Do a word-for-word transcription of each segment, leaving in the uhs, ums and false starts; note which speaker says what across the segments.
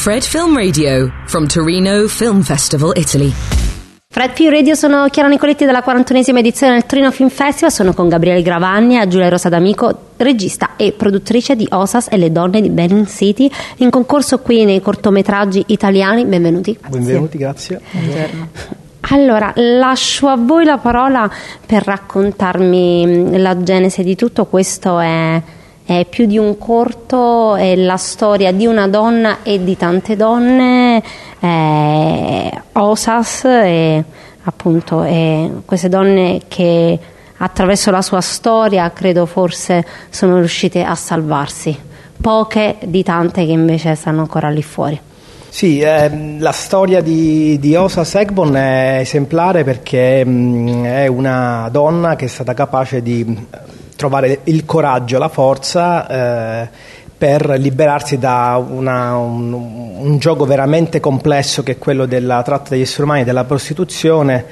Speaker 1: Fred Film Radio from Torino Film Festival, Italy.
Speaker 2: Fred Film Radio, sono Chiara Nicoletti della quarantunesima edizione del Torino Film Festival. Sono con Gabriele Gravagni e Giulia Rosa D'Amico, regista e produttrice di O S A S e Le donne di Benin City, in concorso qui nei cortometraggi italiani. Benvenuti.
Speaker 3: Benvenuti, grazie.
Speaker 2: Buongiorno. Allora, lascio a voi la parola per raccontarmi la genesi di tutto. Questo è, è più di un corto, è la storia di una donna e di tante donne. O S A S e appunto e queste donne che attraverso la sua storia credo forse sono riuscite a salvarsi, poche di tante che invece stanno ancora lì fuori.
Speaker 3: Sì, eh, la storia di, di Osa Segbon è esemplare perché mh, è una donna che è stata capace di trovare il coraggio, la forza eh, per liberarsi da una, un, un gioco veramente complesso che è quello della tratta degli esseri umani, della prostituzione,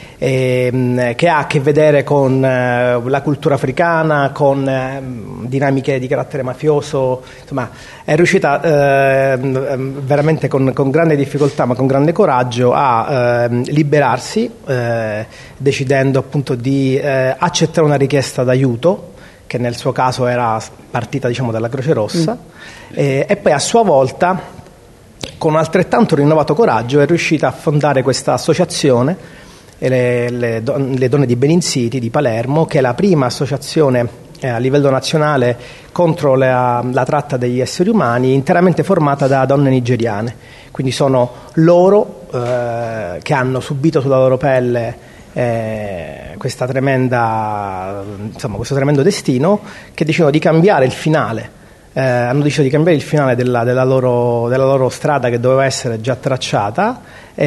Speaker 3: eh, che ha a che vedere con eh, la cultura africana, con eh, dinamiche di carattere mafioso. Insomma, è riuscita eh, veramente con, con grande difficoltà ma con grande coraggio a eh, liberarsi, eh, decidendo appunto di eh, accettare una richiesta d'aiuto che nel suo caso era partita, diciamo, dalla Croce Rossa, mm. e, e poi a sua volta, con altrettanto rinnovato coraggio, è riuscita a fondare questa associazione, le, le, le donne di Benin City di Palermo, che è la prima associazione eh, a livello nazionale contro la, la tratta degli esseri umani, interamente formata da donne nigeriane. Quindi sono loro eh, che hanno subito sulla loro pelle Eh, questa tremenda, insomma, questo tremendo destino, che decidono di cambiare il finale, eh, hanno deciso di cambiare il finale della, della, loro, della loro strada che doveva essere già tracciata,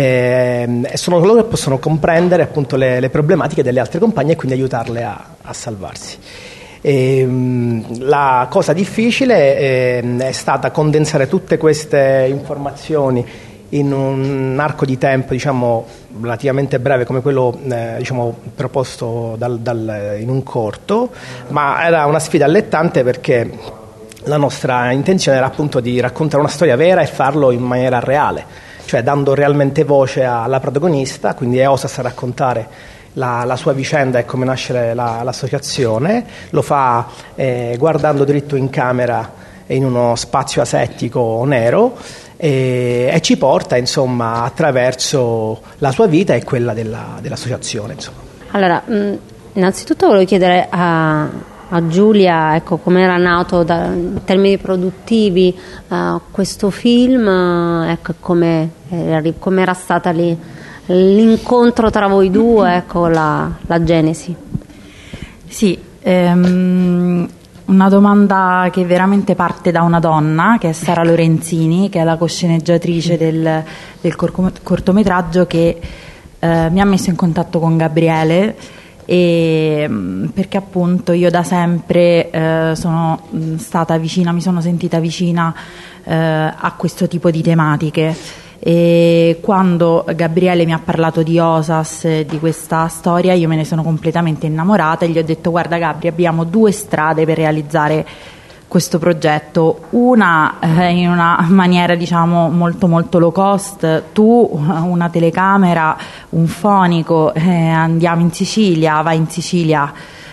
Speaker 3: eh, e sono loro che possono comprendere appunto le, le problematiche delle altre compagne e quindi aiutarle a, a salvarsi. E, la cosa difficile eh, è stata condensare tutte queste informazioni in un arco di tempo, diciamo, relativamente breve come quello eh, diciamo, proposto dal, dal, in un corto, ma era una sfida allettante perché la nostra intenzione era appunto di raccontare una storia vera e farlo in maniera reale, cioè dando realmente voce alla protagonista, quindi è O S A S a raccontare la, la sua vicenda e come nasce la, l'associazione. Lo fa eh, guardando dritto in camera in uno spazio asettico nero, e, e ci porta, insomma, attraverso la sua vita e quella della, dell'associazione, insomma. Allora,
Speaker 2: mh, innanzitutto volevo chiedere a, a Giulia, ecco, come era nato da, in termini produttivi uh, questo film, uh, ecco, come come era stata lì l'incontro tra voi due, ecco, la, la genesi.
Speaker 4: Sì, ehm una domanda che veramente parte da una donna, che è Sara Lorenzini, che è la cosceneggiatrice del, del cortometraggio, che eh, mi ha messo in contatto con Gabriele, e, perché appunto io da sempre eh, sono stata vicina, mi sono sentita vicina eh, a questo tipo di tematiche. E quando Gabriele mi ha parlato di O S A S, di questa storia, io me ne sono completamente innamorata e gli ho detto: guarda Gabri, abbiamo due strade per realizzare questo progetto, una eh, in una maniera, diciamo, molto molto low cost, tu una telecamera, un fonico, eh, andiamo in Sicilia, vai in Sicilia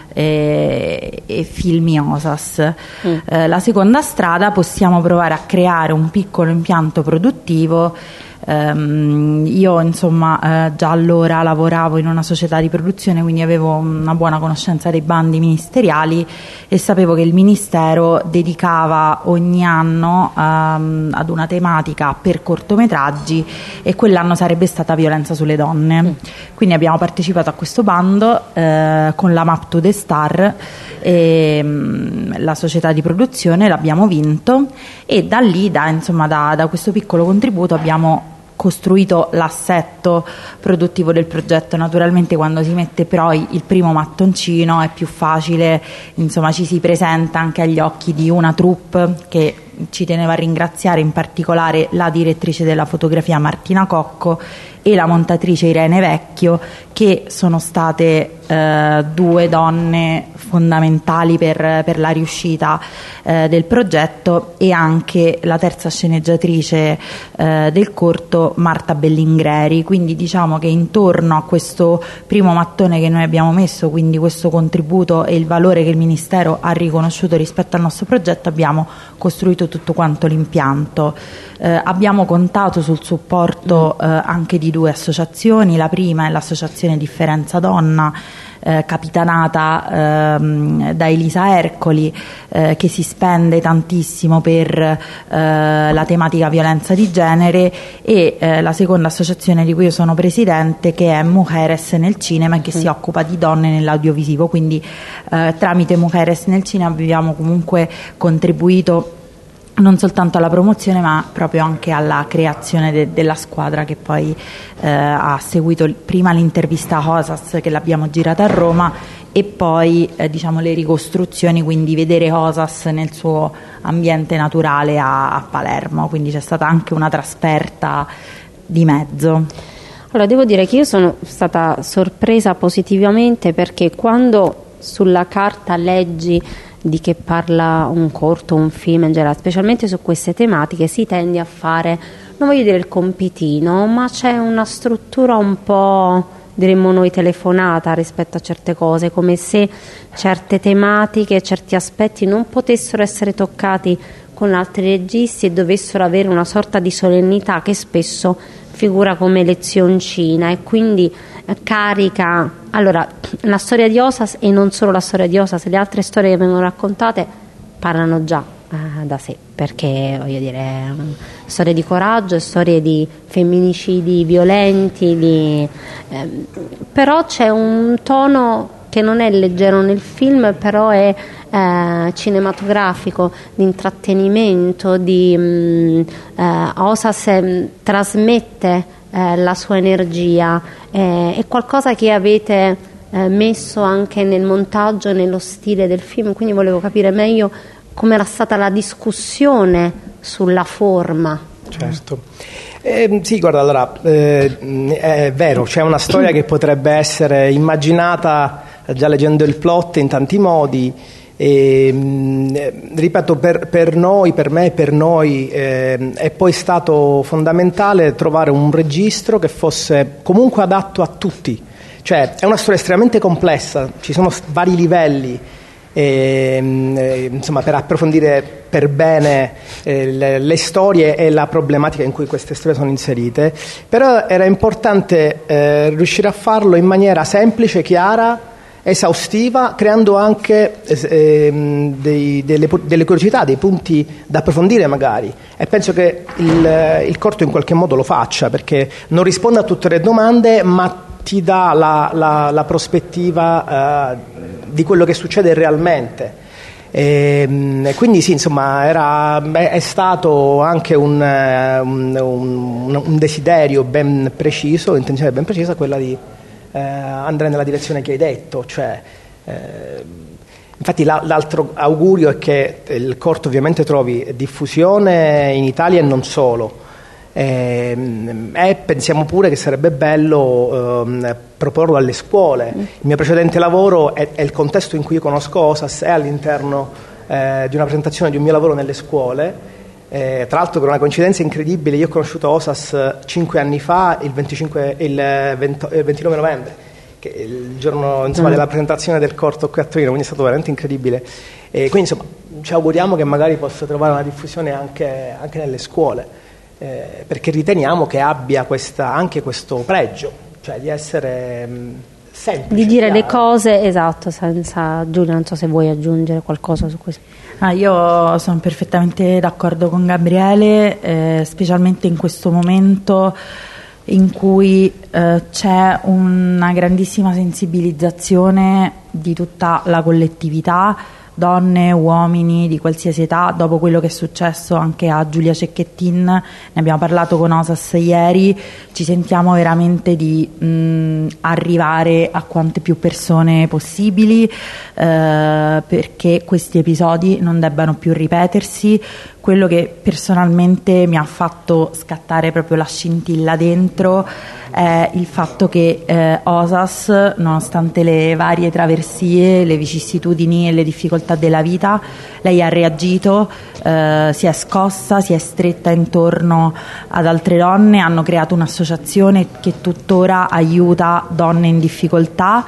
Speaker 4: e, e filmi O S A S. Mm. Eh, la seconda strada, possiamo provare a creare un piccolo impianto produttivo. Um, io insomma eh, già allora lavoravo in una società di produzione, quindi avevo una buona conoscenza dei bandi ministeriali e sapevo che il Ministero dedicava ogni anno um, ad una tematica per cortometraggi, e quell'anno sarebbe stata violenza sulle donne. Mm. Quindi abbiamo partecipato a questo bando eh, con la Map to the Star, e um, la società di produzione l'abbiamo vinto, e da lì, da, insomma, da, da questo piccolo contributo abbiamo costruito l'assetto produttivo del progetto. Naturalmente quando si mette però il primo mattoncino è più facile, insomma, ci si presenta anche agli occhi di una troupe, che ci teneva a ringraziare in particolare la direttrice della fotografia Martina Cocco e la montatrice Irene Vecchio, che sono state eh, due donne fondamentali per, per la riuscita eh, del progetto, e anche la terza sceneggiatrice eh, del corto, Marta Bellingreri. Quindi diciamo che intorno a questo primo mattone che noi abbiamo messo, quindi questo contributo e il valore che il Ministero ha riconosciuto rispetto al nostro progetto, abbiamo costruito tutto quanto l'impianto. Eh, abbiamo contato sul supporto eh, anche di due associazioni. La prima è l'associazione Differenza Donna, eh, capitanata ehm, da Elisa Ercoli, eh, che si spende tantissimo per eh, la tematica violenza di genere, e eh, la seconda associazione di cui io sono presidente, che è Mujeres nel Cinema, e che mm. si occupa di donne nell'audiovisivo. Quindi eh, tramite Mujeres nel Cinema abbiamo comunque contribuito non soltanto alla promozione, ma proprio anche alla creazione de- della squadra, che poi eh, ha seguito prima l'intervista a Osas, che l'abbiamo girata a Roma, e poi eh, diciamo le ricostruzioni, quindi vedere Osas nel suo ambiente naturale a, a Palermo. Quindi c'è stata anche una trasferta di mezzo.
Speaker 2: Allora, devo dire che io sono stata sorpresa positivamente, perché quando sulla carta leggi di che parla un corto, un film in generale, specialmente su queste tematiche, si tende a fare, non voglio dire il compitino, ma c'è una struttura un po', diremmo noi, telefonata rispetto a certe cose, come se certe tematiche, certi aspetti non potessero essere toccati con altri registi e dovessero avere una sorta di solennità che spesso figura come lezioncina, e quindi carica. Allora, la storia di Osas, e non solo la storia di Osas, le altre storie che vengono raccontate parlano già eh, da sé, perché voglio dire, storie di coraggio, storie di femminicidi violenti, di, eh, però c'è un tono che non è leggero nel film, però è eh, cinematografico, di intrattenimento, di mh, eh, Osas eh, trasmette eh, la sua energia, eh, è qualcosa che avete eh, messo anche nel montaggio e nello stile del film, quindi volevo capire meglio come era stata la discussione sulla forma.
Speaker 3: Certo. Eh, sì, guarda, allora eh, è vero, c'è una storia che potrebbe essere immaginata già leggendo il plot in tanti modi, e, mh, ripeto, per, per noi, per me e per noi eh, è poi stato fondamentale trovare un registro che fosse comunque adatto a tutti. Cioè, è una storia estremamente complessa, ci sono vari livelli. E, e, insomma, per approfondire per bene eh, le, le storie e la problematica in cui queste storie sono inserite, però era importante eh, riuscire a farlo in maniera semplice, chiara, esaustiva, creando anche eh, dei, delle, delle curiosità, dei punti da approfondire magari, e penso che il, il corto in qualche modo lo faccia, perché non risponde a tutte le domande, ma ti dà la, la, la prospettiva uh, di quello che succede realmente. E, e quindi sì, insomma, era, è stato anche un, un, un, un desiderio ben preciso, un'intenzione ben precisa, quella di eh, andare nella direzione che hai detto. Cioè, eh, infatti la, l'altro augurio è che il corto ovviamente trovi diffusione in Italia e non solo. E, e pensiamo pure che sarebbe bello eh, proporlo alle scuole. Il mio precedente lavoro è, è il contesto in cui io conosco Osas, è all'interno eh, di una presentazione di un mio lavoro nelle scuole. Eh, tra l'altro, per una coincidenza incredibile, io ho conosciuto Osas cinque anni fa, il, venticinque, il, venti, il ventinove novembre, che è il giorno, insomma, mm. della presentazione del corto qui a Torino, quindi è stato veramente incredibile. E quindi, insomma, ci auguriamo che magari possa trovare una diffusione anche, anche nelle scuole. Eh, perché riteniamo che abbia questa, anche questo pregio, cioè di essere mh, semplice,
Speaker 2: di dire
Speaker 3: chiaro.
Speaker 2: Le cose, esatto, senza. Giulia, non so se vuoi aggiungere qualcosa su questo.
Speaker 4: Ah, io sono perfettamente d'accordo con Gabriele, eh, specialmente in questo momento in cui eh, c'è una grandissima sensibilizzazione di tutta la collettività donne, uomini di qualsiasi età, dopo quello che è successo anche a Giulia Cecchettin, ne abbiamo parlato con Osas ieri, ci sentiamo veramente di mh, arrivare a quante più persone possibili, eh, perché questi episodi non debbano più ripetersi. Quello che personalmente mi ha fatto scattare proprio la scintilla dentro è il fatto che eh, Osas, nonostante le varie traversie, le vicissitudini e le difficoltà della vita, lei ha reagito, eh, si è scossa, si è stretta intorno ad altre donne, hanno creato un'associazione che tuttora aiuta donne in difficoltà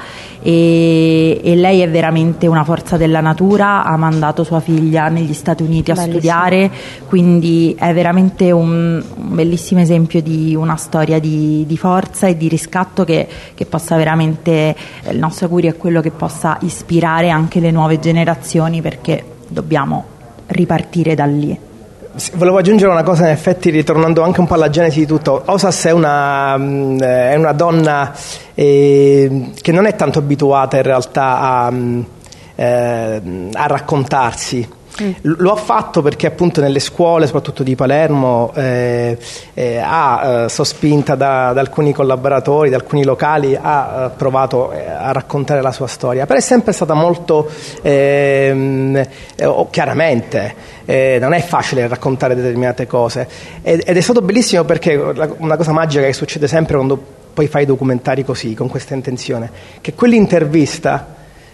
Speaker 4: e, e lei è veramente una forza della natura, ha mandato sua figlia negli Stati Uniti a
Speaker 2: Bellissimo.
Speaker 4: studiare, quindi è veramente un, un bellissimo esempio di una storia di, di forza e di riscatto che, che possa veramente, il nostro augurio è quello che possa ispirare anche le nuove generazioni, perché dobbiamo ripartire da lì.
Speaker 3: Sì, volevo aggiungere una cosa, in effetti, ritornando anche un po' alla genesi di tutto. Osas è una, è una donna eh, che non è tanto abituata in realtà a, eh, a raccontarsi. Mm. Lo ha fatto perché appunto nelle scuole, soprattutto di Palermo, eh, eh, ha eh, sospinta da, da alcuni collaboratori, da alcuni locali, ha eh, provato eh, a raccontare la sua storia, però è sempre stata molto eh, eh, chiaramente eh, non è facile raccontare determinate cose ed, ed è stato bellissimo, perché una cosa magica che succede sempre quando poi fai documentari così, con questa intenzione, che quell'intervista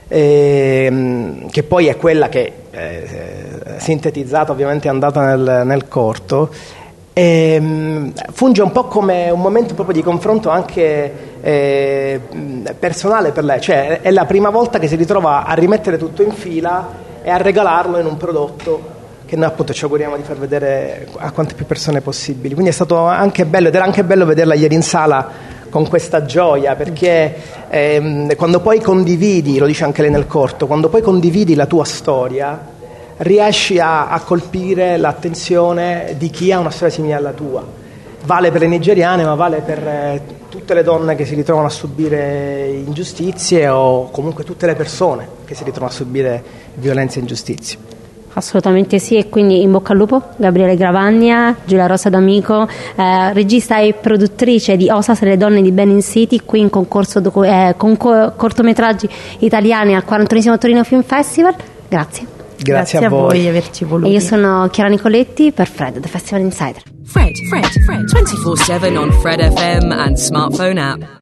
Speaker 3: Eh, che poi è quella che eh, sintetizzata ovviamente è andata nel, nel corto, eh, funge un po' come un momento proprio di confronto anche eh, personale per lei, cioè è la prima volta che si ritrova a rimettere tutto in fila e a regalarlo in un prodotto che noi appunto ci auguriamo di far vedere a quante più persone possibili. Quindi è stato anche bello, ed era anche bello vederla ieri in sala con questa gioia, perché ehm, quando poi condividi, lo dice anche lei nel corto, quando poi condividi la tua storia, riesci a, a colpire l'attenzione di chi ha una storia simile alla tua. Vale per le nigeriane, ma vale per eh, tutte le donne che si ritrovano a subire ingiustizie, o comunque tutte le persone che si ritrovano a subire violenze e ingiustizie.
Speaker 2: Assolutamente sì, e quindi in bocca al lupo Gabriele Gravagna, Giulia Rosa D'Amico, eh, regista e produttrice di Osas e le donne di Benin City, qui in concorso docu- eh, con co- cortometraggi italiani al quarantunesimo Torino Film Festival. Grazie.
Speaker 3: Grazie,
Speaker 4: Grazie a,
Speaker 3: a voi
Speaker 4: di averci voluti.
Speaker 2: E io sono Chiara Nicoletti per Fred, The Festival Insider.
Speaker 1: Fred, Fred, Fred, twenty-four seven on Fred F M and smartphone app.